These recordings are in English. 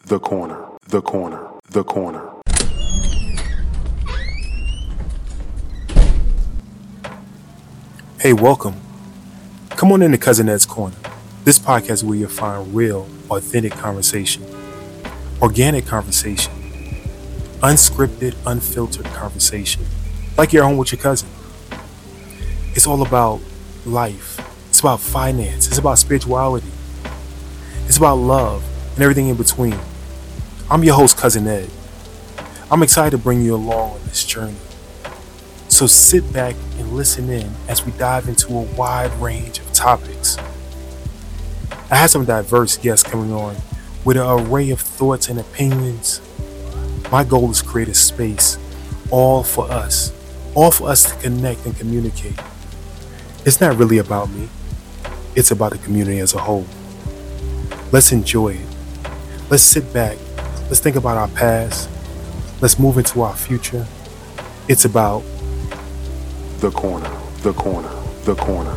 The corner, the corner, the corner. Hey, welcome. Come on into Cousin Ed's Corner. This podcast is where you'll find real, authentic conversation, organic conversation, unscripted, unfiltered conversation, like you're home with your cousin. It's all about life. It's about finance. It's about spirituality. It's about love and everything in between. I'm your host, Cousin Ed. I'm excited to bring you along on this journey. So sit back and listen in as we dive into a wide range of topics. I have some diverse guests coming on with an array of thoughts and opinions. My goal is to create a space all for us to connect and communicate. It's not really about me. It's about the community as a whole. Let's enjoy it. Let's sit back. Let's think about our past. Let's move into our future. It's about the corner, the corner, the corner.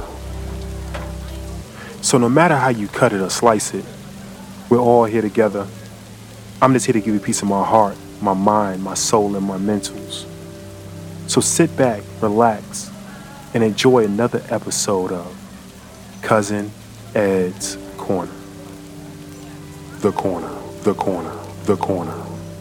So no matter how you cut it or slice it, we're all here together. I'm just here to give you a piece of my heart, my mind, my soul, and my mentals. So sit back, relax, and enjoy another episode of Cousin Ed's Corner. The corner, the corner, the corner.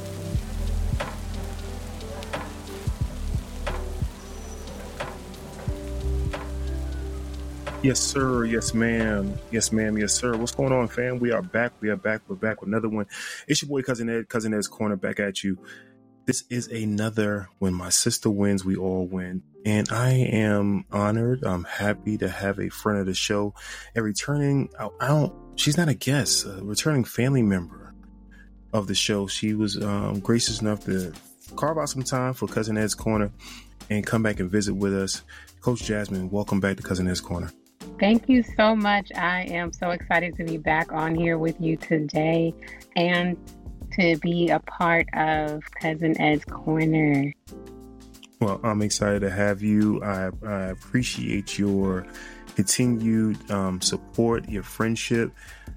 Yes, sir. Yes, ma'am. Yes, ma'am. Yes, sir. What's going on, fam? We are back. We're back with another one. It's your boy, Cousin Ed. Cousin Ed's Corner, back at you. This is another When My Sister Wins, We All Win. And I am honored. I'm happy to have a friend of the show, a returning, she's not a guest, a returning family member of the show. She was gracious enough to carve out some time for Cousin Ed's Corner and come back and visit with us. Coach Jasmine, welcome back to Cousin Ed's Corner. Thank you so much. I am so excited to be back on here with you today and to be a part of Cousin Ed's Corner. Well, I'm excited to have you. I appreciate your continued support, your friendship.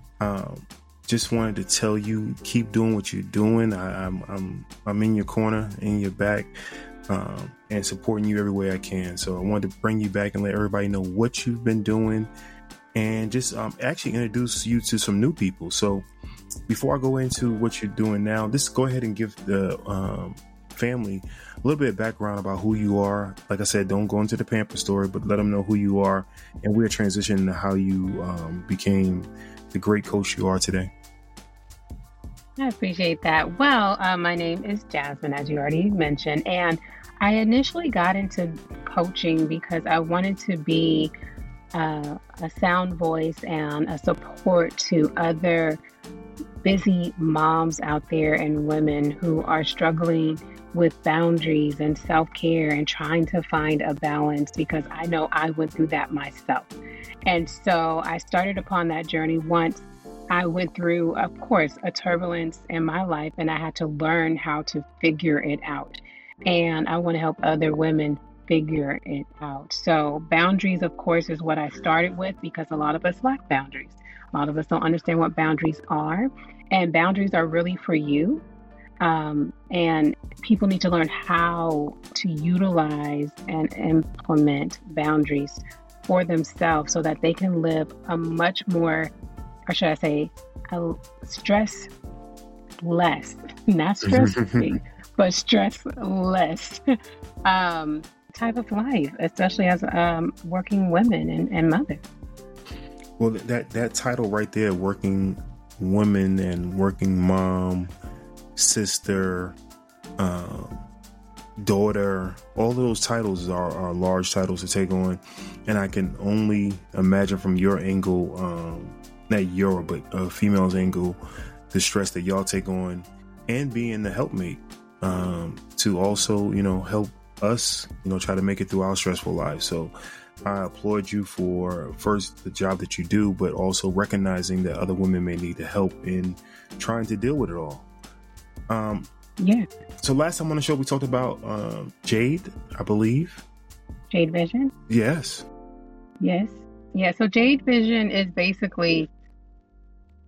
Just wanted to tell you, keep doing what you're doing. I'm in your corner, in your back, and supporting you every way I can. So I wanted to bring you back and let everybody know what you've been doing, and just actually introduce you to some new people. So before I go into what you're doing now, just go ahead and give the family a little bit of background about who you are. Like I said, don't go into the pamper story, but let them know who you are, and we're transitioning to how you became the great coach you are today. I appreciate that. Well, my name is Jasmine, as you already mentioned, and I initially got into coaching because I wanted to be a sound voice and a support to other busy moms out there and women who are struggling with boundaries and self-care and trying to find a balance, because I know I went through that myself. And so I started upon that journey once I went through, of course, a turbulence in my life, and I had to learn how to figure it out. And I want to help other women figure it out. So boundaries, of course, is what I started with, because a lot of us lack boundaries. A lot of us don't understand what boundaries are. And boundaries are really for you. And people need to learn how to utilize and implement boundaries for themselves so that they can live a much more, or should I say, a stress less, not stress free, but stress less type of life, especially as working women and mothers. Well, that title right there, working woman and working mom, sister, daughter, all of those titles are large titles to take on. And I can only imagine from your angle, not your, but a female's angle, the stress that y'all take on, and being the helpmate to also, help us, try to make it through our stressful lives. So I applaud you for, first, the job that you do, but also recognizing that other women may need the help in trying to deal with it all. Yeah. So last time on the show, we talked about Jade, I believe. Jade Vision? Yes. Yes. Yeah. So Jade Vision is basically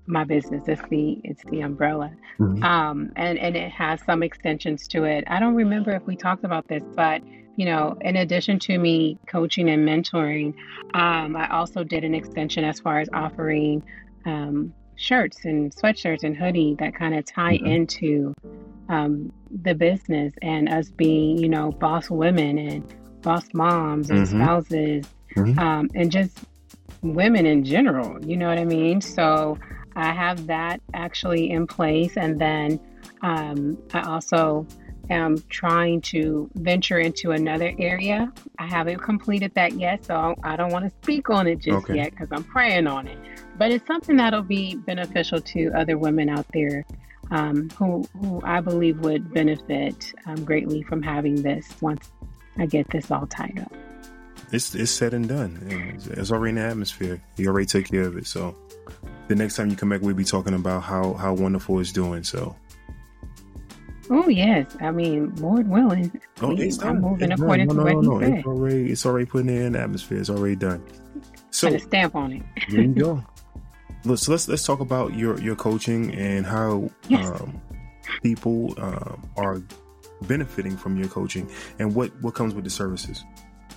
my business. It's the umbrella. Hmm. And it has some extensions to it. I don't remember if we talked about this, but in addition to me coaching and mentoring, I also did an extension as far as offering shirts and sweatshirts and hoodie that kind of tie Hmm. into the business and us being, boss women and boss moms and Hmm. spouses, Hmm. and just women in general. You know what I mean? So I have that actually in place. And then I also am trying to venture into another area. I haven't completed that yet, so I don't want to speak on it just Okay. yet because I'm praying on it. But it's something that'll be beneficial to other women out there, who I believe would benefit greatly from having this once I get this all tied up. It's said and done. It's already in the atmosphere. You already took care of it. So the next time you come back, we'll be talking about how wonderful it's doing. So, Oh yes, I mean, Lord willing, oh, it's I'm done. moving It's done. according No, to no, what no, He no. said. It's already putting it in the atmosphere. It's already done. Put a So stamp on it. there you go. So let's talk about your coaching and how Yes. people are benefiting from your coaching and what comes with the services.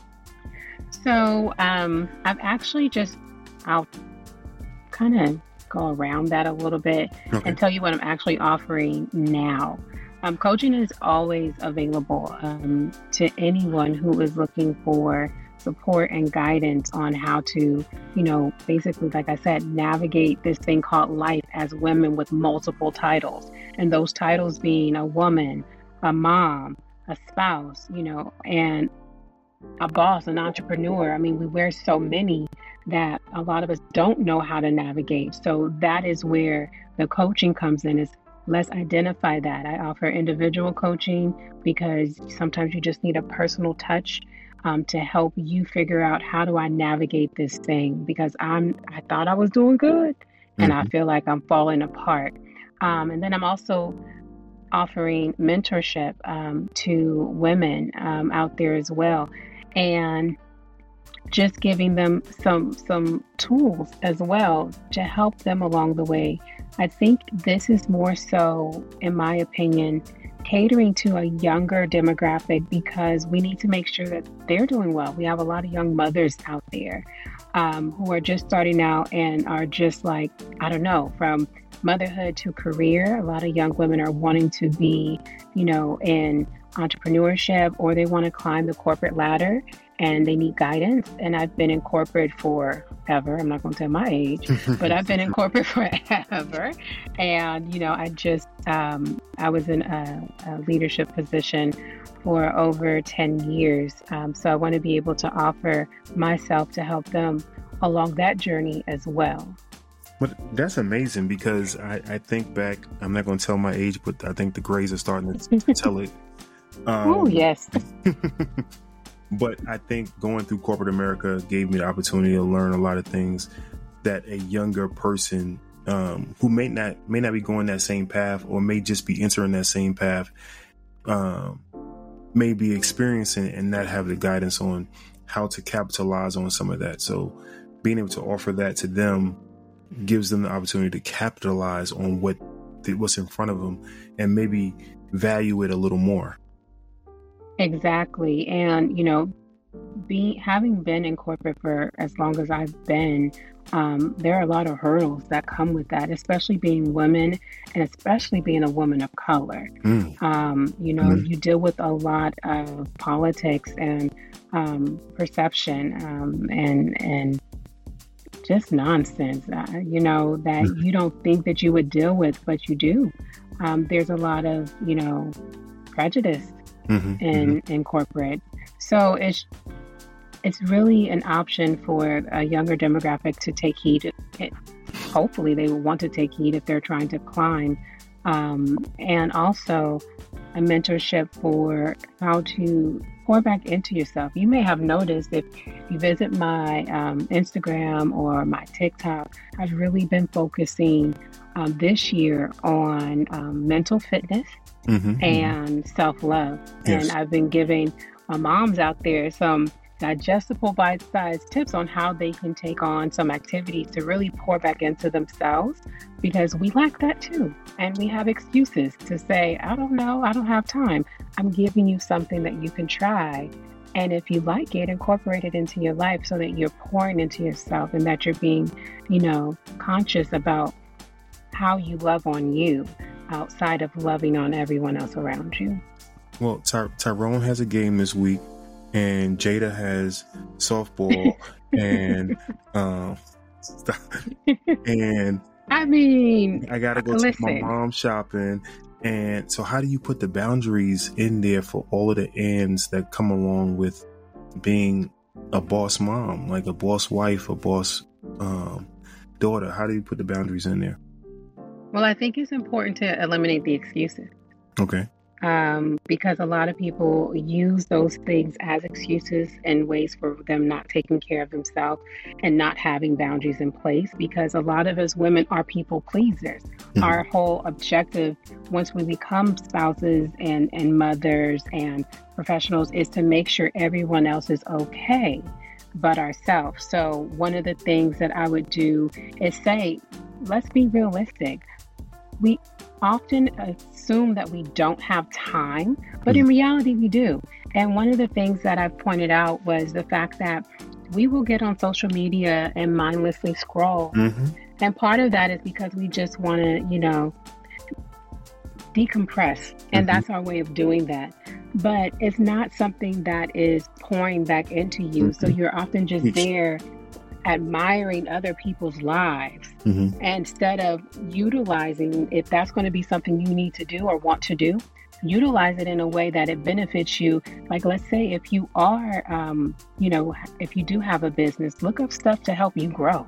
So I've actually I'll kind of go around that a little bit Okay. and tell you what I'm actually offering now. Coaching is always available to anyone who is looking for support and guidance on how to, basically, like I said, navigate this thing called life as women with multiple titles. And those titles being a woman, a mom, a spouse, and a boss, an entrepreneur. I mean, we wear so many that a lot of us don't know how to navigate. So that is where the coaching comes in, is let's identify that. I offer individual coaching because sometimes you just need a personal touch to help you figure out, how do I navigate this thing? Because I thought I was doing good and I Hmm. feel like I'm falling apart. And then I'm also offering mentorship to women out there as well, and just giving them some tools as well to help them along the way. I think this is more so, in my opinion, catering to a younger demographic because we need to make sure that they're doing well. We have a lot of young mothers out there who are just starting out and are just like, I don't know, from motherhood to career. A lot of young women are wanting to be, in entrepreneurship, or they want to climb the corporate ladder and they need guidance. And I've been in corporate forever. I'm not going to tell my age, but I've been in corporate forever. And, I was in a leadership position for over 10 years. So I want to be able to offer myself to help them along that journey as well. But that's amazing because I think back, I'm not going to tell my age, but I think the grays are starting to tell it. Oh, yes. But I think going through corporate America gave me the opportunity to learn a lot of things that a younger person who may not be going that same path, or may just be entering that same path, may be experiencing and not have the guidance on how to capitalize on some of that. So being able to offer that to them gives them the opportunity to capitalize on what's in front of them and maybe value it a little more. Exactly. And, having been in corporate for as long as I've been, there are a lot of hurdles that come with that, especially being women and especially being a woman of color. You deal with a lot of politics and perception, and just nonsense, that you don't think that you would deal with, but you do. There's a lot of, prejudice in corporate. So it's really an option for a younger demographic to take heed. Hopefully they will want to take heed if they're trying to climb. And also a mentorship for how to pour back into yourself. You may have noticed, if you visit my Instagram or my TikTok, I've really been focusing this year on mental fitness and self-love. Yes. And I've been giving my moms out there some digestible bite-sized tips on how they can take on some activities to really pour back into themselves, because we lack that too. And we have excuses to say, I don't know, I don't have time. I'm giving you something that you can try. And if you like it, incorporate it into your life so that you're pouring into yourself and that you're being, conscious about how you love on you outside of loving on everyone else around you. Well, Tyrone has a game this week, and Jada has softball, and and I mean, I gotta go take my mom shopping. And so how do you put the boundaries in there for all of the ends that come along with being a boss mom, like a boss wife, a boss daughter? How do you put the boundaries in there? Well, I think it's important to eliminate the excuses. Okay. Because a lot of people use those things as excuses and ways for them not taking care of themselves and not having boundaries in place, because a lot of us women are people pleasers. Mm-hmm. Our whole objective once we become spouses and mothers and professionals is to make sure everyone else is okay but ourselves. So one of the things that I would do is say, let's be realistic. We often assume that we don't have time, but in reality we do. And one of the things that I've pointed out was the fact that we will get on social media and mindlessly scroll. Mm-hmm. And part of that is because we just want to, decompress. And that's our way of doing that. But it's not something that is pouring back into you. Mm-hmm. So you're often just there admiring other people's lives, instead of utilizing, if that's going to be something you need to do or want to do, utilize it in a way that it benefits you. Like, let's say if you are, if you do have a business, look up stuff to help you grow.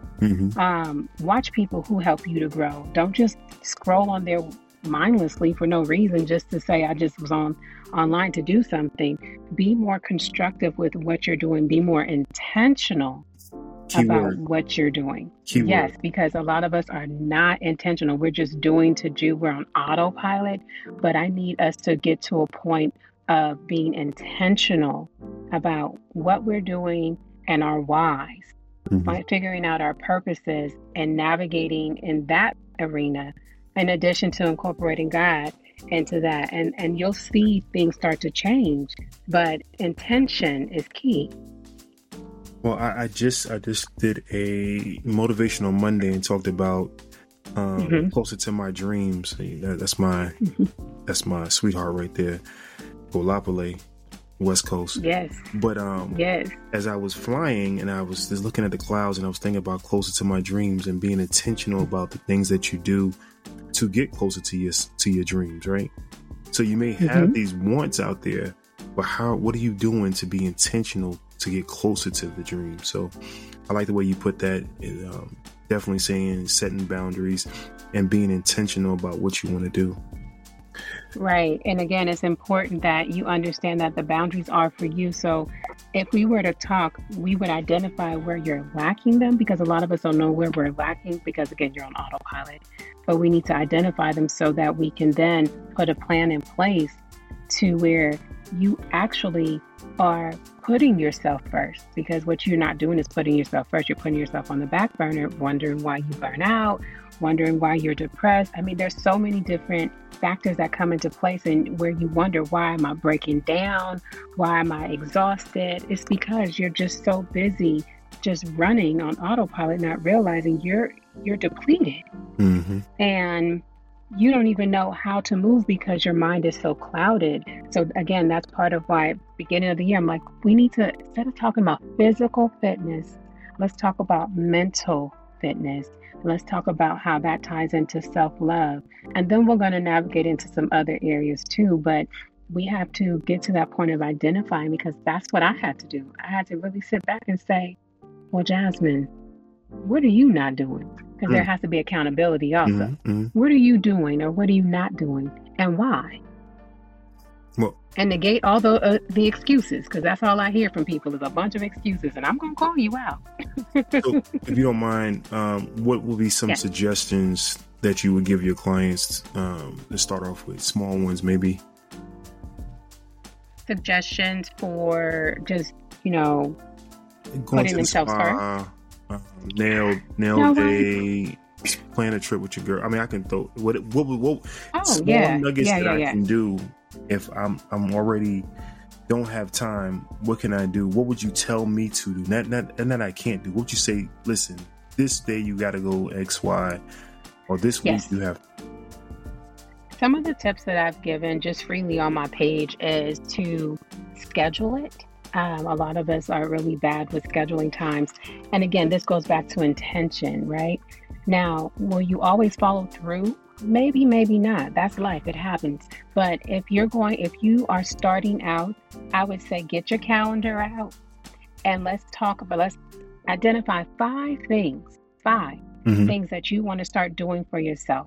Watch people who help you to grow. Don't just scroll on there mindlessly for no reason, just to say, I just was online to do something. Be more constructive with what you're doing. Be more intentional about what you're doing. Yes, because a lot of us are not intentional. We're just doing to do. We're on autopilot. But I need us to get to a point of being intentional about what we're doing and our whys, by figuring out our purposes and navigating in that arena, in addition to incorporating God into that. And you'll see things start to change. But intention is key. Well, I just did a motivational Monday and talked about closer to my dreams. That's my sweetheart right there, Olapale, West Coast. Yes. But as I was flying and I was just looking at the clouds and I was thinking about closer to my dreams and being intentional about the things that you do to get closer to your dreams, right? So you may have these wants out there, but what are you doing to be intentional to get closer to the dream? So I like the way you put that. Definitely saying setting boundaries and being intentional about what you want to do. Right. And again, it's important that you understand that the boundaries are for you. So if we were to talk, we would identify where you're lacking them, because a lot of us don't know where we're lacking because, again, you're on autopilot. But we need to identify them so that we can then put a plan in place to where you actually are putting yourself first, because what you're not doing is putting yourself first. You're putting yourself on the back burner, wondering why you burn out, wondering why you're depressed. I mean, there's so many different factors that come into place, and where you wonder, why am I breaking down? Why am I exhausted? It's because you're just so busy just running on autopilot, not realizing you're depleted. And you don't even know how to move because your mind is so clouded. So again, that's part of why beginning of the year, I'm like, we need to, instead of talking about physical fitness, let's talk about mental fitness. Let's talk about how that ties into self-love. And then we're going to navigate into some other areas too. But we have to get to that point of identifying, because that's what I had to do. I had to really sit back and say, well, Jasmine, what are you not doing? Because there has to be accountability also. What are you doing, or what are you not doing, and why? Well, and negate all the excuses, because that's all I hear from people is a bunch of excuses, and I'm going to call you out. So, if you don't mind, what would be some suggestions that you would give your clients to start off with? Small ones, maybe. Suggestions for just you know, Going putting to the themselves first. spa, nail No, right? day, plan a trip with your girl. I mean, I can throw what Oh, small yeah. nuggets Yeah, that yeah, I yeah. can do if I'm already don't have time. What can I do? What would you tell me to do? And that I can't do. What would you say? Listen, this day you got to go X, Y, or this week Yes. you have. Some of the tips that I've given just freely on my page is to schedule it. A lot of us are really bad with scheduling times. And again, this goes back to intention, right? Now, will you always follow through? Maybe, maybe not. That's life. It happens. But if you are starting out, I would say get your calendar out and let's identify five Mhm. things that you want to start doing for yourself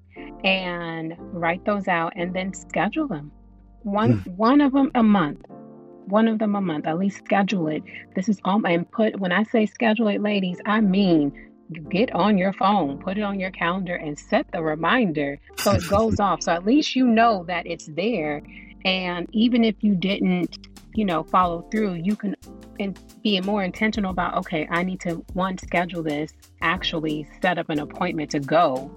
and write those out and then schedule them. One of them a month. One of them a month. At least schedule it. This is all and put when I say schedule it, ladies, I mean get on your phone, put it on your calendar and set the reminder so it goes off. So at least you know that it's there. And even if you didn't, follow through, you can be more intentional about, okay, I need to schedule this, actually set up an appointment to go.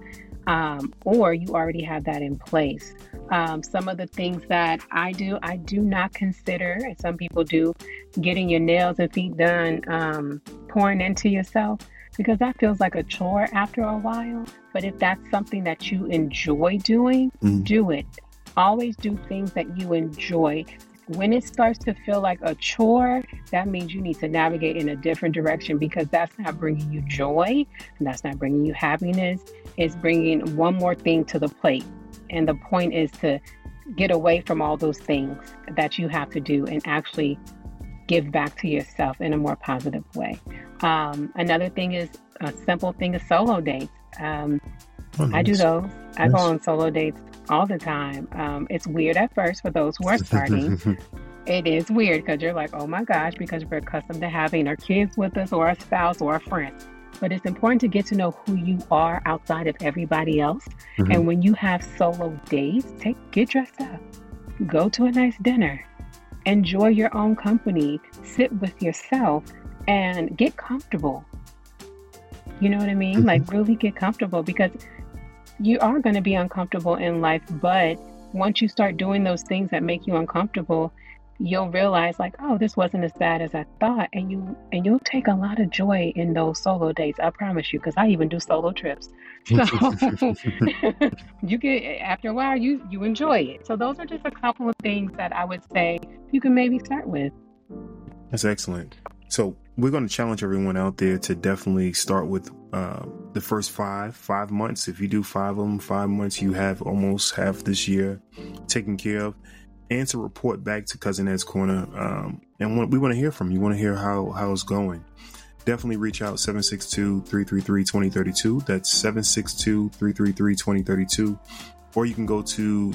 Or you already have that in place. Some of the things that I do not consider, and some people do, getting your nails and feet done, pouring into yourself, because that feels like a chore after a while. But if that's something that you enjoy doing, do it. Always do things that you enjoy. When it starts to feel like a chore, that means you need to navigate in a different direction, because that's not bringing you joy and that's not bringing you happiness. It's bringing one more thing to the plate. And the point is to get away from all those things that you have to do and actually give back to yourself in a more positive way. Another thing is a simple thing is solo dates. Nice. I do those. I go on solo dates all the time. It's weird at first for those who are starting. It is weird because you're like, oh my gosh, because we're accustomed to having our kids with us or a spouse or a friend. But it's important to get to know who you are outside of everybody else. And when you have solo dates, get dressed up, go to a nice dinner, enjoy your own company, sit with yourself, and get comfortable. You know what I mean? Like really get comfortable, because you are going to be uncomfortable in life. But once you start doing those things that make you uncomfortable, you'll realize like, oh, this wasn't as bad as I thought. And you'll take a lot of joy in those solo dates. I promise you, because I even do solo trips. So you get, after a while, you enjoy it. So those are just a couple of things that I would say you can maybe start with. That's excellent. So we're going to challenge everyone out there to definitely start with the first 5 months. If you do 5 of them, 5 months, you have almost half this year taken care of. And to report back to Cousin Ed's Corner. And we want to hear from you. We want to hear how it's going. Definitely reach out 762-333-2032. That's 762-333-2032. Or you can go to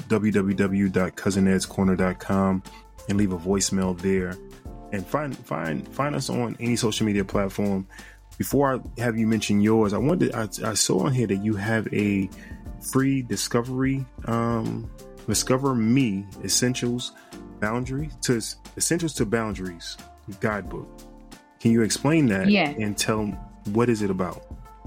www.cousinedscorner.com and leave a voicemail there. And find us on any social media platform. Before I have you mention yours, I saw on here that you have a free discovery, Discover Me Essentials to Boundaries guidebook. Can you explain that? Yes. And tell what is it about?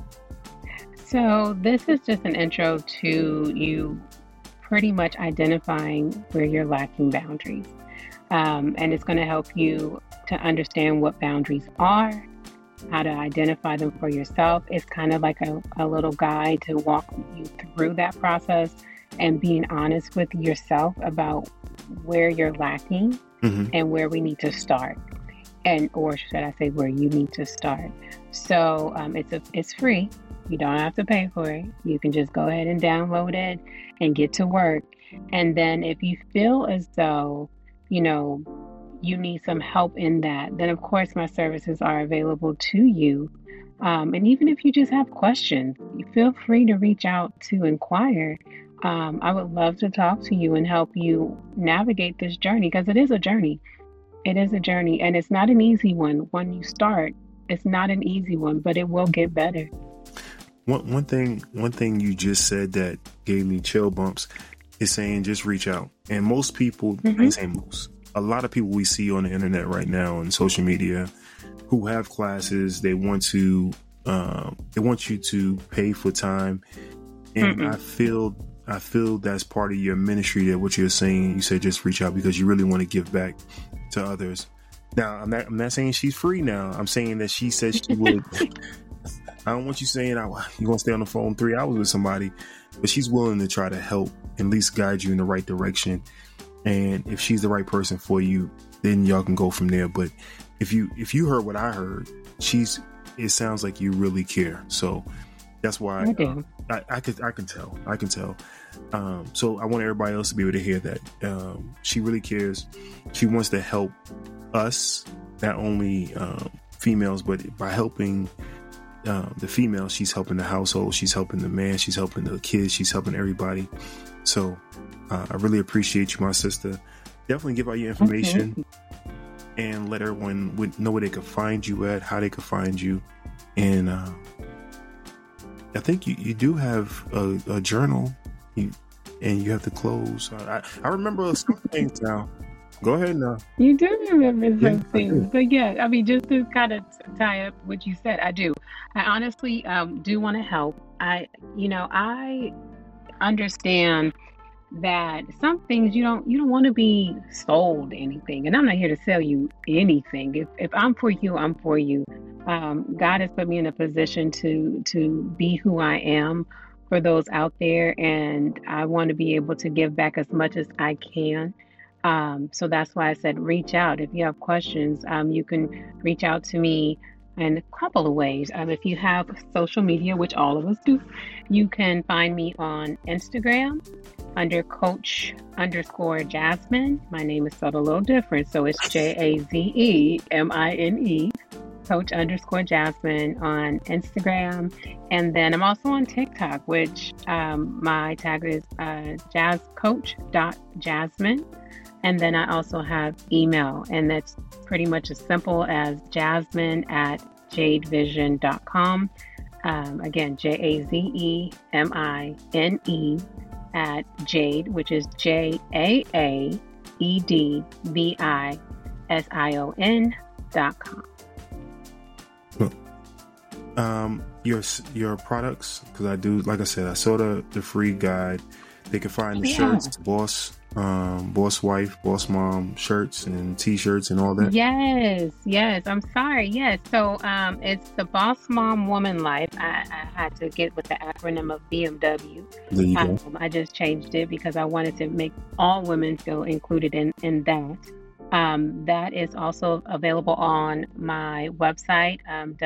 So this is just an intro to you pretty much identifying where you're lacking boundaries. And it's going to help you to understand what boundaries are, how to identify them for yourself. It's kind of like a little guide to walk you through that process and being honest with yourself about where you're lacking and where we need to start. Or should I say where you need to start. So it's free. You don't have to pay for it. You can just go ahead and download it and get to work. And then if you feel as though, you need some help in that, then of course my services are available to you. And even if you just have questions, you feel free to reach out to inquire. I would love to talk to you and help you navigate this journey, because it is a journey. It is a journey, and it's not an easy one. When you start, it's not an easy one, but it will get better. One thing you just said that gave me chill bumps is saying just reach out. And most people, I ain't saying most, a lot of people we see on the internet right now and social media who have classes, they want you to pay for time. And I feel that's part of your ministry, that what you're saying, you said just reach out because you really want to give back to others. Now, I'm not saying she's free now. I'm saying that she said she would. I don't want you saying you're going to stay on the phone 3 hours with somebody, but she's willing to try to help, at least guide you in the right direction. And if she's the right person for you, then y'all can go from there. But if you heard what I heard, it sounds like you really care. So that's why I do. I can tell. So I want everybody else to be able to hear that. She really cares. She wants to help us, not only females, but by helping the females, she's helping the household, she's helping the man, she's helping the kids, she's helping everybody. So I really appreciate you, my sister. Definitely give out your information and let everyone know where they could find you at, how they could find you. And I think you do have a journal, and you have to close. I remember some things now. Go ahead now. You do remember some things. But yeah, I mean, just to kind of tie up what you said, I do. I honestly do want to help. I understand that some things you don't want to be sold anything, and I'm not here to sell you anything. If I'm for you, I'm for you. God has put me in a position to be who I am for those out there, and I want to be able to give back as much as I can. So that's why I said reach out. If you have questions, you can reach out to me in a couple of ways. If you have social media, which all of us do, you can find me on Instagram under Coach_Jasmine. My name is spelled a little different, so it's JAZEMINE, Coach_Jasmine on Instagram. And then I'm also on TikTok, which my tag is jazzcoach.jasmine. And then I also have email, and that's pretty much as simple as jasmine@jadevision.com. Again, JAZEMINE @Jade, which is JAAEDVISION.com. Your products, because I do, like I said, I saw the free guide. They can find the shirts, boss wife, boss mom shirts and t-shirts and all that. Yes. I'm sorry. Yes. So it's the Boss Mom Woman Life. I had to get with the acronym of BMW. There you go. I just changed it because I wanted to make all women feel included in that. That is also available on my website,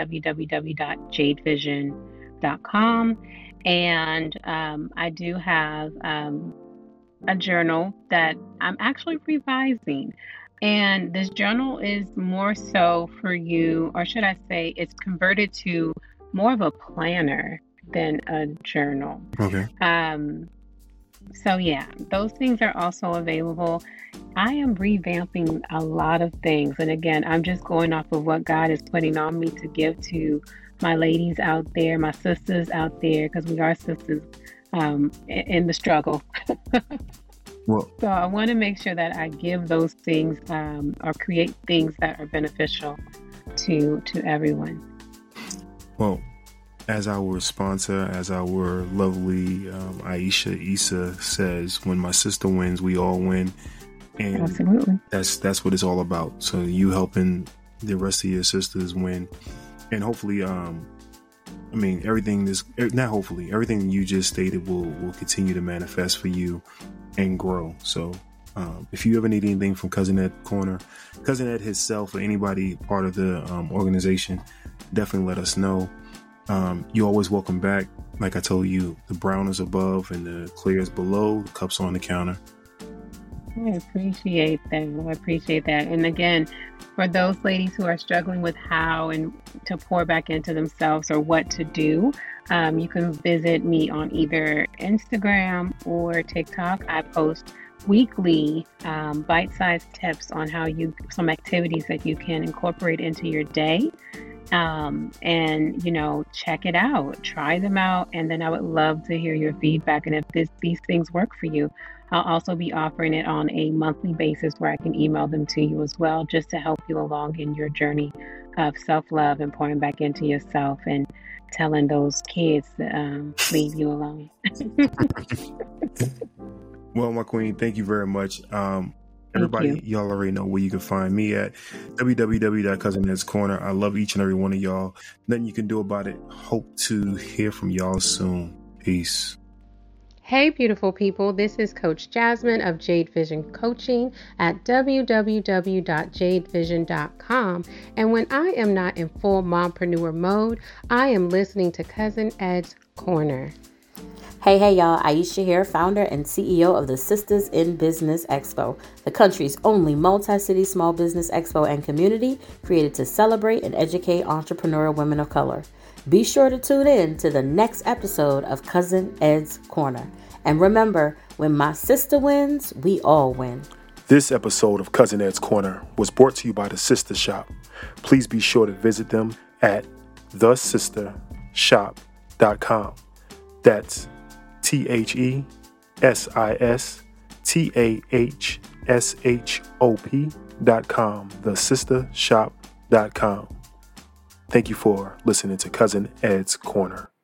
www.jadevision.com. And I do have a journal that I'm actually revising. And this journal is more so for you, or should I say, it's converted to more of a planner than a journal. Okay. So yeah, those things are also available. I am revamping a lot of things. And again, I'm just going off of what God is putting on me to give to my ladies out there, my sisters out there, because we are sisters in the struggle. Well, so I want to make sure that I give those things or create things that are beneficial to everyone. Well, as our sponsor, as our lovely Aisha Issa says, when my sister wins, we all win. And absolutely, that's what it's all about. So you helping the rest of your sisters win. And hopefully, everything you just stated will continue to manifest for you and grow. So if you ever need anything from Cousin Ed Corner, Cousin Ed himself, or anybody part of the organization, definitely let us know. You're always welcome back. Like I told you, the brown is above and the clear is below. The cup's on the counter. I appreciate that. And again, for those ladies who are struggling with how and to pour back into themselves or what to do, you can visit me on either Instagram or TikTok. I post weekly bite-sized tips on some activities that you can incorporate into your day. And check it out, try them out. And then I would love to hear your feedback. And if these things work for you, I'll also be offering it on a monthly basis where I can email them to you as well, just to help you along in your journey of self-love and pouring back into yourself and telling those kids to leave you alone. Well, my queen, thank you very much. Thank Everybody, you. y'all already know where you can find me at www.cousinheadscorner. I love each and every one of y'all. Nothing you can do about it. Hope to hear from y'all soon. Peace. Hey, beautiful people. This is Coach Jasmine of Jade Vision Coaching at www.jadevision.com. And when I am not in full mompreneur mode, I am listening to Cousin Ed's Corner. Hey, y'all. Aisha here, founder and CEO of the Sisters in Business Expo, the country's only multi-city small business expo and community created to celebrate and educate entrepreneurial women of color. Be sure to tune in to the next episode of Cousin Ed's Corner. And remember, when my sister wins, we all win. This episode of Cousin Ed's Corner was brought to you by The Sister Shop. Please be sure to visit them at thesistershop.com. That's thesistershop.com. Thesistershop.com. Thank you for listening to Cousin Ed's Corner.